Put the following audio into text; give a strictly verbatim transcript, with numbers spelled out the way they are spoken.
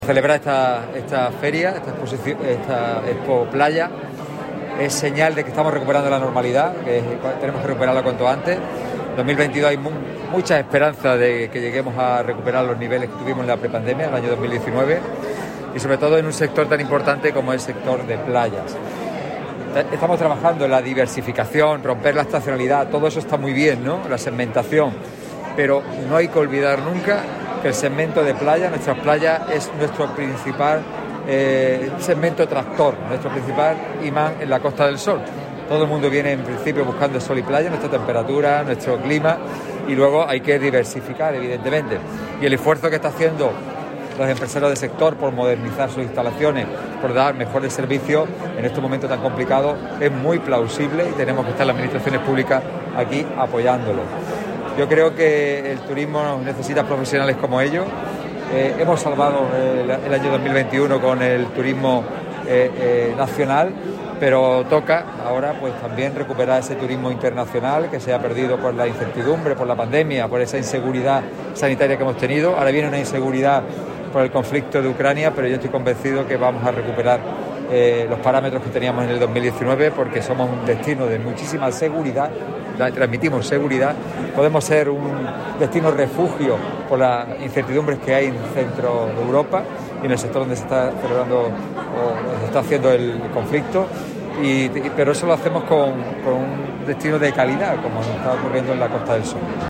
Celebrar esta, esta feria, esta exposición, esta Expo Playa, es señal de que estamos recuperando la normalidad, que tenemos que recuperarla cuanto antes. En dos mil veintidós hay mu- muchas esperanzas de que lleguemos a recuperar los niveles que tuvimos en la prepandemia, en el año dos mil diecinueve, y sobre todo en un sector tan importante como el sector de playas. Estamos trabajando en la diversificación, romper la estacionalidad, todo eso está muy bien, ¿no? La segmentación, pero no hay que olvidar nunca que el segmento de playa, nuestras playas, es nuestro principal eh, segmento tractor, nuestro principal imán en la Costa del Sol. Todo el mundo viene en principio buscando sol y playa, nuestra temperatura, nuestro clima, y luego hay que diversificar, evidentemente. Y el esfuerzo que está haciendo los empresarios del sector por modernizar sus instalaciones, por dar mejores servicios en estos momentos tan complicados, es muy plausible y tenemos que estar las administraciones públicas aquí apoyándolo. Yo creo que el turismo necesita profesionales como ellos. Eh, hemos salvado el, el año dos mil veintiuno con el turismo eh, eh, nacional, pero toca ahora pues también recuperar ese turismo internacional que se ha perdido por la incertidumbre, por la pandemia, por esa inseguridad sanitaria que hemos tenido. Ahora viene una inseguridad por el conflicto de Ucrania, pero yo estoy convencido que vamos a recuperar eh, los parámetros que teníamos en el dos mil diecinueve, porque somos un destino de muchísima seguridad, transmitimos seguridad, podemos ser un destino refugio por las incertidumbres que hay en el centro de Europa y en el sector donde se está celebrando o se está haciendo el conflicto, y, pero eso lo hacemos con, con un destino de calidad, como está ocurriendo en la Costa del Sol.